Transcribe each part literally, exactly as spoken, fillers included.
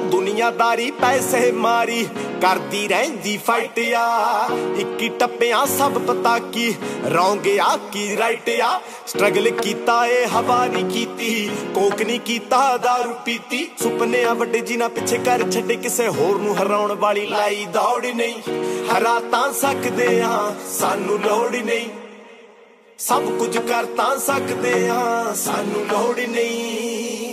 दुनियादारी पैसे मारी करदी रहिंदी फाइट आ इक्की टप्पियां सब पता की रौंग आ की राइट आ स्ट्रगल कीता ए हवा नहीं कीती कोक नहीं कीता दारू पीती सुपने वड्डे जिन्हां पिछे कर छड्डे किसे होर नूं हराउण वाली लाई दौड़ नहीं हरा तां सकदे आ सानू लोड़ नहीं सब कुछ कर तां सकदे आ सानू लोड़ नहीं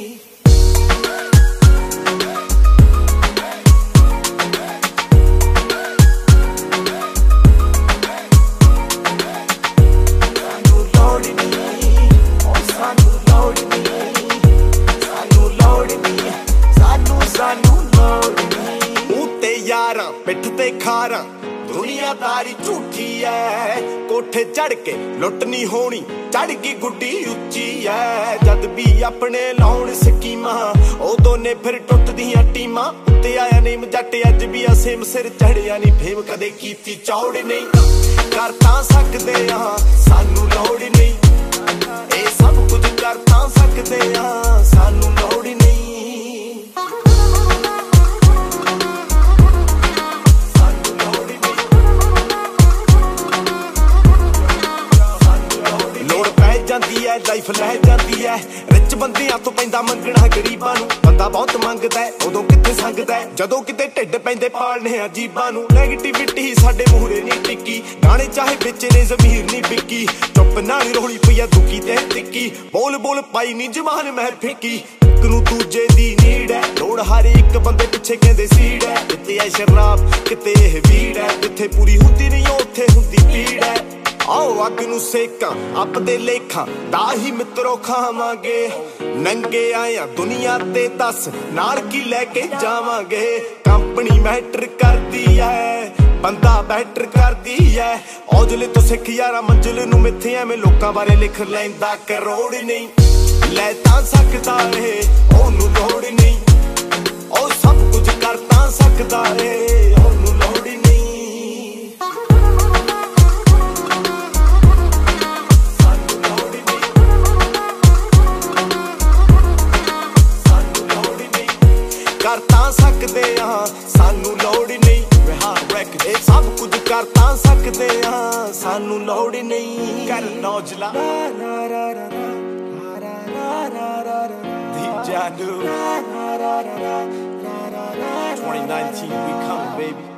पिठ ते खारा दुनियादारी झूठी है कोठे चढ़ के लुट नहीं होनी चढ़ गई गुड्डी उच्ची है जद भी अपने लाउण स्कीमां उदों ने फिर टुटदियां टीमां उत्ते आया नहीं मजट अज भी असेम सिर चढ़िया नहीं फेम कदे कीती चौड़ नहीं कर तां सकदे आ सानू लोड़ नहीं ए सब कुछ कर तां सकदे आ सानू लोड़ नहीं लाइफ लह जाती है रिच बंदियां तो पैंदा मंगना गरीबां नूं बंदा बहुत मंगदा है उदों किथे संगदा है जदों किते ढिड पैंदे पालने अजीबां नूं नेगेटिविटी साडे मूहरे नहीं टिकी गाने चाहे विच ने ज़मीर नहीं पिकी चुप नाल रोली पई दुखी ते तिक्की बोल बोल पाई नहीं जवान मैं फिक्की इक नूं दूजे दी नीड है लोड़ हर एक बंदे पिछे कहंदे सीड है किते ऐ शराब किते एह वीड है जिथे पूरी हुंदी नहीं उत्थे हुंदी पीड़ है आओ अग नूं सेकां अपदे लेखां दा ही मित्रों खावांगे नंगे आया दुनिया ते दस नाल की लैके जावांगे कंपनी मैटर करदी है बंदा बैटर करदी है औजले तो सिख यारा मंजिल नूं मिथे एवें लोकां बारे लिख लैंदा करोड़ नहीं लै तां सकदा ए ओनू लोड़ नहीं ओ सब कुछ कर तां सकदा ए ओनू लोड़ नहीं कर तां सकदे आ सानू लोड़ नहीं ए सब कुछ कर तां सकदे आ सानू लोड़ नहीं कर नौजला twenty nineteen we coming baby